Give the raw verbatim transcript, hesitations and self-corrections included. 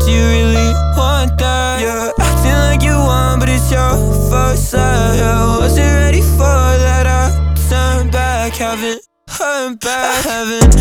you really want that? You're acting like you want, but it's your first love. Yeah, wasn't ready for that. I turn back, haven't heard back. I haven't